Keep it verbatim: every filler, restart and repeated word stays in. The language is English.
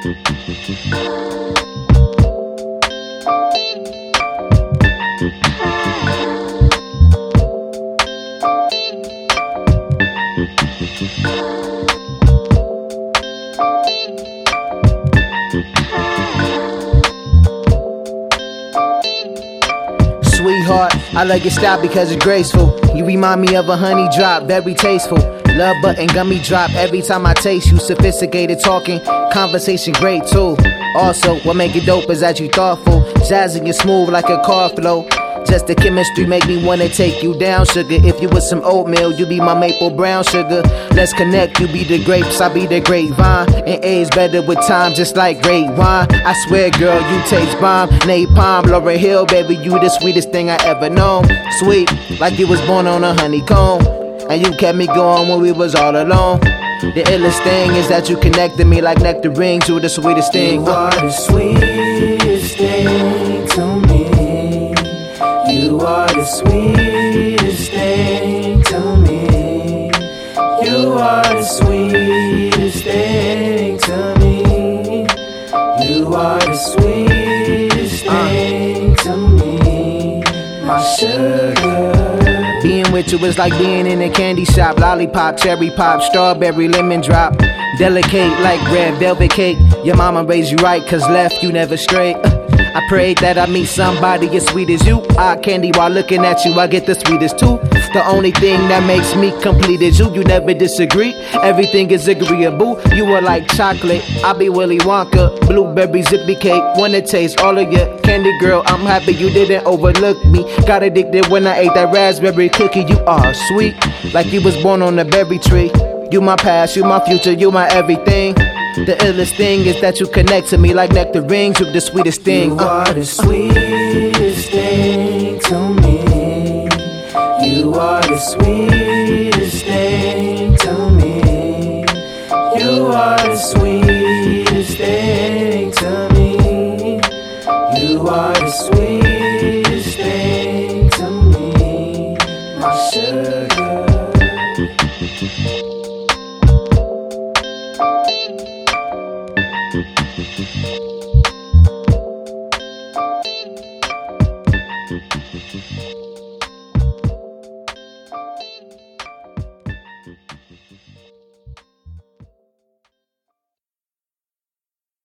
Sweetheart, I like your style because it's graceful. You remind me of a honey drop, very tasteful. Love button gummy drop every time I taste you. Sophisticated talking, conversation great too. Also, what make it dope is that you thoughtful. Jazzy and smooth like a car flow. Just the chemistry make me wanna take you down, sugar. If you was some oatmeal, you be my maple brown sugar. Let's connect, you be the grapes, I be the grapevine. And age better with time, just like great wine. I swear, girl, you taste bomb. Napalm, Lauryn Hill, baby, you the sweetest thing I ever known. Sweet, like you was born on a honeycomb. And you kept me going when we was all alone. The illest thing is that you connected me like nectarines. You the sweetest thing. You are the sweetest thing to me. You are the sweetest thing to me. You are the sweetest thing to me. You are the sweetest thing to me. My sugar. Being with you is like being in a candy shop. Lollipop, cherry pop, strawberry, lemon drop. Delicate like red velvet cake. Your mama raised you right, cause left you never straight. I prayed that I meet somebody as sweet as you. Eye candy while looking at you, I get the sweetest too. The only thing that makes me complete is you. You never disagree, everything is agreeable. You are like chocolate, I be Willy Wonka. Blueberry zippy cake, wanna taste all of your candy, girl. I'm happy you didn't overlook me. Got addicted when I ate that raspberry cookie. You are sweet, like you was born on a berry tree. You my past, you my future, you my everything. The illest thing is that you connect to me like nectarines. You the sweetest thing. You are the sweetest thing to me. You are the sweetest thing to me. You are the sweetest thing to me. You are the sweetest thing to me. My sugar. Thank you.